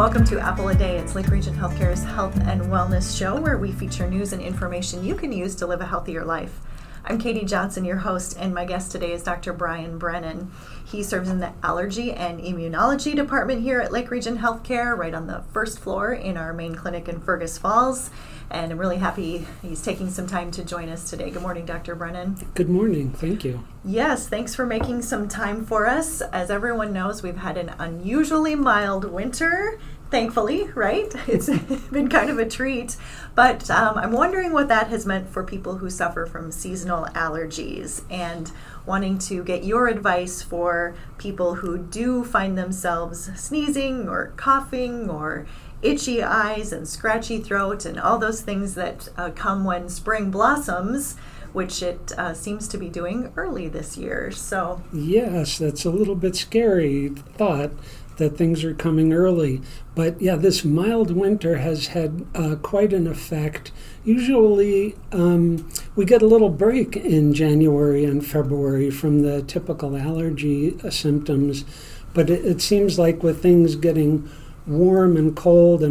welcome to Apple a Day. It's Lake Region Healthcare's Health and Wellness Show, where we feature news and information you can use to live a healthier life. I'm Katie Johnson, your host, and my guest today is Dr. Brian Brennan. He serves in the Allergy and Immunology Department here at Lake Region Healthcare, right on the first floor in our main clinic in Fergus Falls. And I'm really happy he's taking some time to join us today. Good morning, Dr. Brennan. Good morning. Thank you. Yes, thanks for making some time for us. As everyone knows, we've had an unusually mild winter, thankfully, right? It's been kind of a treat. But I'm wondering what that has meant for people who suffer from seasonal allergies, and wanting to get your advice for people who do find themselves sneezing or coughing or itchy eyes and scratchy throat and all those things that come when spring blossoms, which it seems to be doing early this year. So yes, that's a little bit scary thought that things are coming early. But yeah, this mild winter has had quite an effect. Usually we get a little break in January and February from the typical allergy symptoms, but it seems like with things getting warm and cold,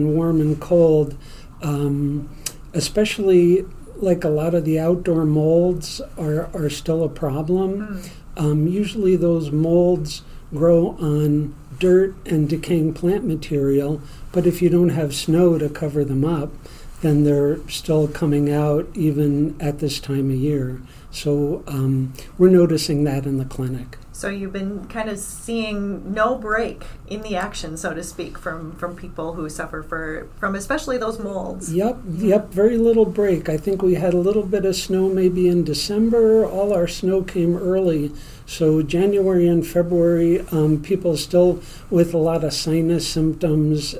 especially like a lot of the outdoor molds are still a problem. Usually those molds grow on dirt and decaying plant material, but if you don't have snow to cover them up, then they're still coming out even at this time of year. So we're noticing that in the clinic. So you've been kind of seeing no break in the action, so to speak, from people who suffer from especially those molds. Yep, very little break. I think we had a little bit of snow maybe in December. All our snow came early. So January and February, people still with a lot of sinus symptoms,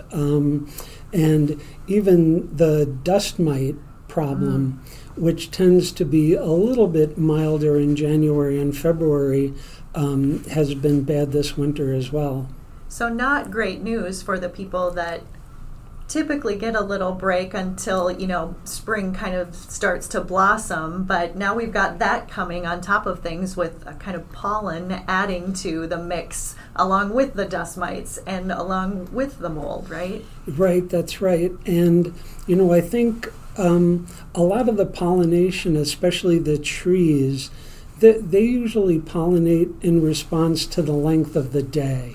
and even the dust mite problem, which tends to be a little bit milder in January and February, has been bad this winter as well. So not great news for the people that typically get a little break until, spring kind of starts to blossom. But now we've got that coming on top of things with a kind of pollen adding to the mix along with the dust mites and along with the mold, right? Right, that's right. And, I think a lot of the pollination, especially the trees, they usually pollinate in response to the length of the day.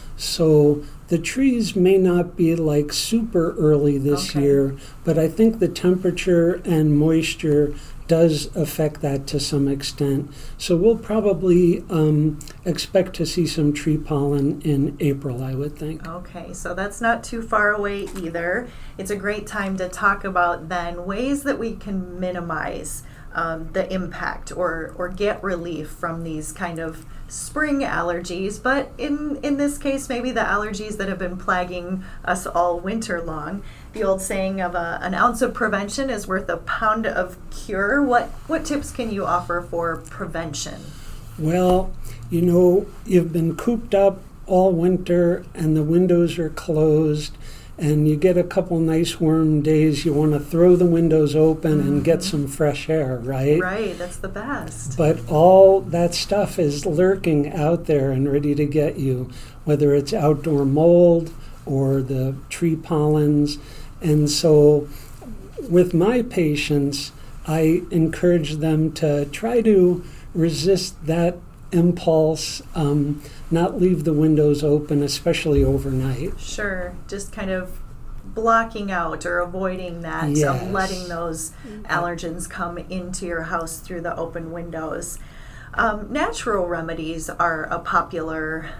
So the trees may not be like super early this year, but I think the temperature and moisture does affect that to some extent. So we'll probably expect to see some tree pollen in April, I would think. Okay, so that's not too far away either. It's a great time to talk about then ways that we can minimize the impact or get relief from these kind of spring allergies, but in this case, maybe the allergies that have been plaguing us all winter long. The old saying of an ounce of prevention is worth a pound of cure. What tips can you offer for prevention? Well, you've been cooped up all winter and the windows are closed, and you get a couple nice warm days, you want to throw the windows open and get some fresh air, right? Right, that's the best. But all that stuff is lurking out there and ready to get you, whether it's outdoor mold or the tree pollens. And so with my patients, I encourage them to try to resist that impulse, not leave the windows open, especially overnight. Sure, just kind of blocking out or avoiding that, of letting those allergens come into your house through the open windows. Natural remedies are a popular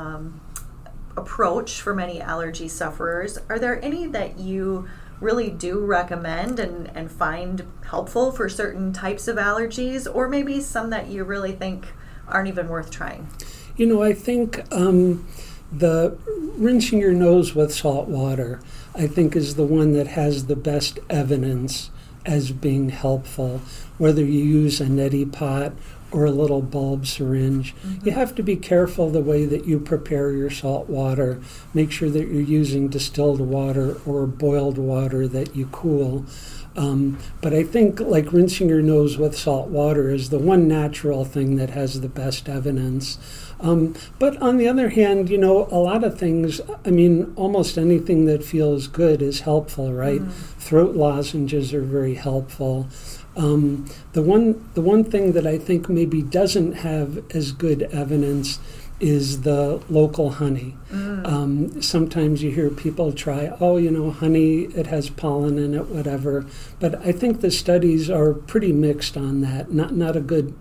approach for many allergy sufferers. Are there any that you really do recommend and find helpful for certain types of allergies, or maybe some that you really think aren't even worth trying? I think the rinsing your nose with salt water, I think, is the one that has the best evidence as being helpful, whether you use a neti pot or a little bulb syringe. You have to be careful the way that you prepare your salt water. Make sure that you're using distilled water or boiled water that you cool. But I think like rinsing your nose with salt water is the one natural thing that has the best evidence. But on the other hand, a lot of things, almost anything that feels good is helpful, right? Throat lozenges are very helpful. The one thing that I think maybe doesn't have as good evidence is the local honey. Sometimes you hear people try, honey, it has pollen in it, whatever. But I think the studies are pretty mixed on that. Not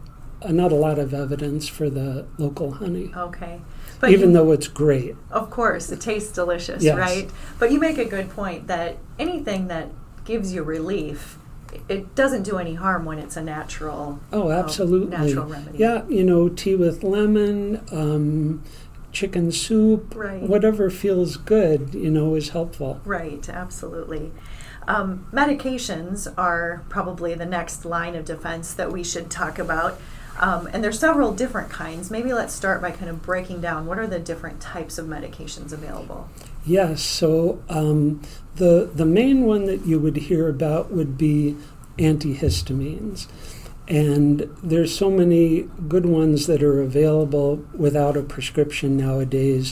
a lot of evidence for the local honey. Okay. But even though it's great. Of course, it tastes delicious, yes. Right? But you make a good point that anything that gives you relief, it doesn't do any harm when it's a natural. Oh, absolutely. Natural remedy. Yeah, tea with lemon, chicken soup, right. Whatever feels good, is helpful. Right, absolutely. Medications are probably the next line of defense that we should talk about. And there's several different kinds. Maybe let's start by kind of breaking down what are the different types of medications available. Yes, so the main one that you would hear about would be antihistamines. And there's so many good ones that are available without a prescription nowadays.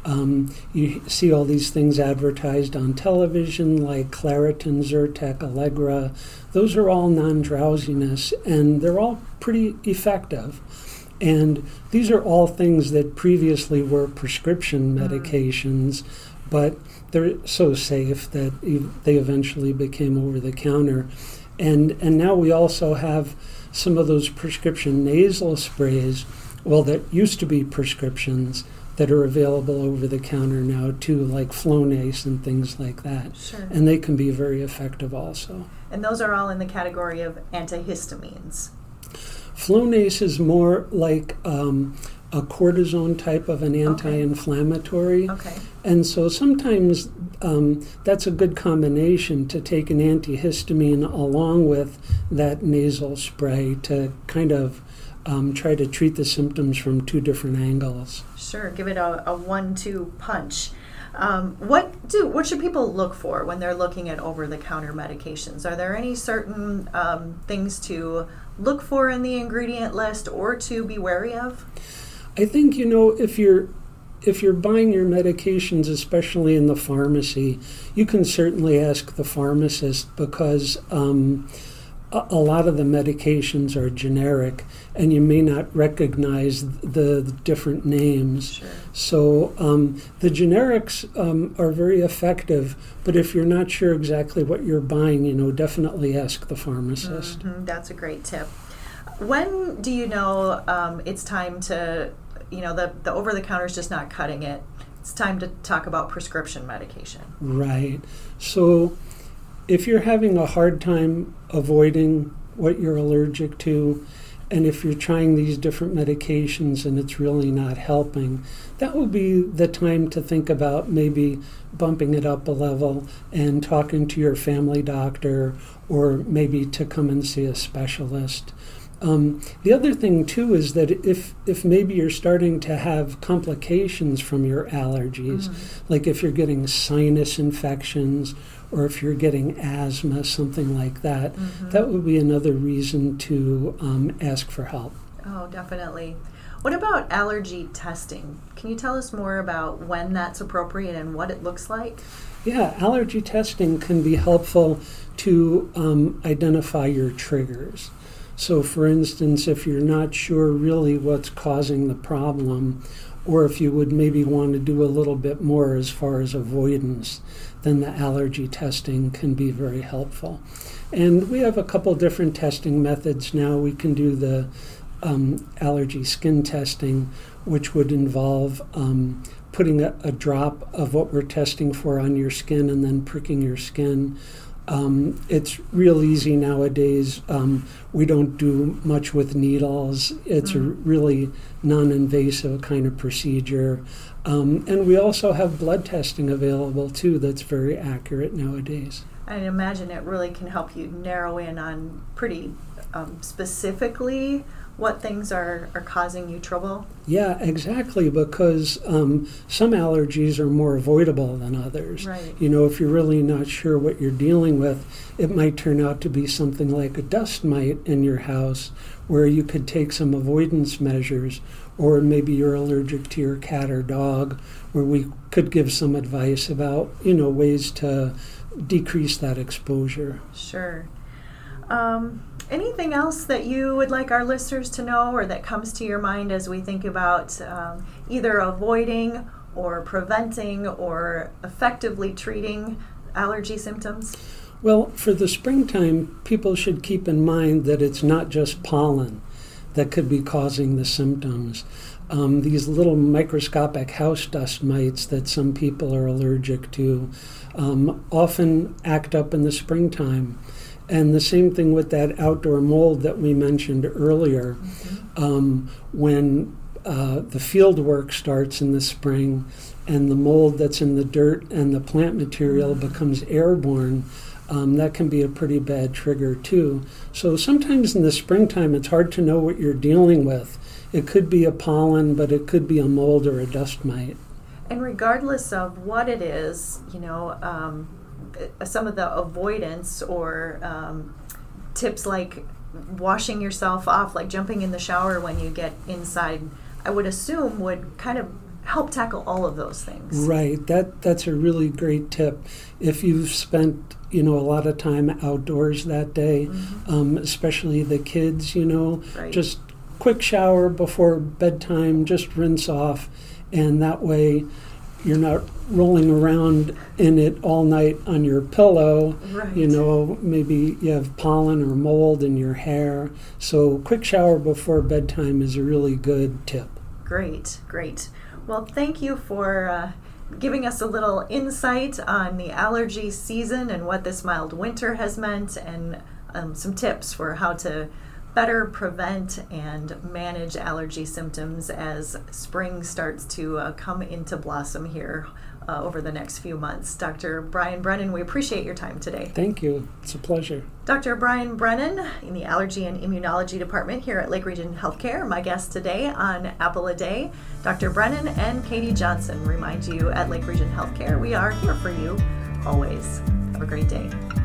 You see all these things advertised on television like Claritin, Zyrtec, Allegra. Those are all non-drowsiness, and they're all pretty effective. And these are all things that previously were prescription medications, but they're so safe that they eventually became over-the-counter. And now we also have some of those prescription nasal sprays, that used to be prescriptions, that are available over the counter now too, like Flonase and things like that. Sure. And they can be very effective also. And those are all in the category of antihistamines. Flonase is more like a cortisone type of an anti-inflammatory. Okay. And so sometimes that's a good combination to take an antihistamine along with that nasal spray to kind of try to treat the symptoms from two different angles. Sure, give it a 1-2 punch. What should people look for when they're looking at over-the-counter medications? Are there any certain things to look for in the ingredient list or to be wary of? I think, if you're buying your medications, especially in the pharmacy, you can certainly ask the pharmacist because a lot of the medications are generic and you may not recognize the different names. Sure. So the generics are very effective, but if you're not sure exactly what you're buying, definitely ask the pharmacist. Mm-hmm. That's a great tip. When do you know it's time to, the over-the-counter is just not cutting it? It's time to talk about prescription medication. Right. So if you're having a hard time avoiding what you're allergic to, and if you're trying these different medications and it's really not helping, that would be the time to think about maybe bumping it up a level and talking to your family doctor, or maybe to come and see a specialist. The other thing, too, is that if maybe you're starting to have complications from your allergies, like if you're getting sinus infections or if you're getting asthma, something like that, that would be another reason to ask for help. Oh, definitely. What about allergy testing? Can you tell us more about when that's appropriate and what it looks like? Yeah, allergy testing can be helpful to identify your triggers. So, for instance, if you're not sure really what's causing the problem, or if you would maybe want to do a little bit more as far as avoidance, then the allergy testing can be very helpful. And we have a couple different testing methods now. We can do the allergy skin testing, which would involve putting a drop of what we're testing for on your skin and then pricking your skin. It's real easy nowadays. We don't do much with needles. It's a really non-invasive kind of procedure. And we also have blood testing available, too, that's very accurate nowadays. I imagine it really can help you narrow in on pretty specifically what things are causing you trouble. Yeah, exactly, because some allergies are more avoidable than others. Right. You know, if you're really not sure what you're dealing with, it might turn out to be something like a dust mite in your house, where you could take some avoidance measures, or maybe you're allergic to your cat or dog, where we could give some advice about, you know, ways to decrease that exposure. Sure. Anything else that you would like our listeners to know, or that comes to your mind as we think about either avoiding or preventing or effectively treating allergy symptoms? Well, for the springtime, people should keep in mind that it's not just pollen that could be causing the symptoms. These little microscopic house dust mites that some people are allergic to often act up in the springtime. And the same thing with that outdoor mold that we mentioned earlier. When the field work starts in the spring and the mold that's in the dirt and the plant material becomes airborne, that can be a pretty bad trigger too. So sometimes in the springtime it's hard to know what you're dealing with. It could be a pollen, but it could be a mold or a dust mite. And regardless of what it is, you know, some of the avoidance or tips like washing yourself off, like jumping in the shower when you get inside, I would assume would kind of help tackle all of those things. Right. That's a really great tip. If you've spent, you know, a lot of time outdoors that day, especially the kids, you know, Right. just quick shower before bedtime, just rinse off, and that way you're not rolling around in it all night on your pillow. Right. You know, maybe you have pollen or mold in your hair. So quick shower before bedtime is a really good tip. Great. Well, thank you for giving us a little insight on the allergy season and what this mild winter has meant, and some tips for how to better prevent and manage allergy symptoms as spring starts to come into blossom here over the next few months. Dr. Brian Brennan, we appreciate your time today. Thank you. It's a pleasure. Dr. Brian Brennan in the Allergy and Immunology Department here at Lake Region Healthcare, my guest today on Apple a Day. Dr. Brennan and Katie Johnson remind you at Lake Region Healthcare, we are here for you always. Have a great day.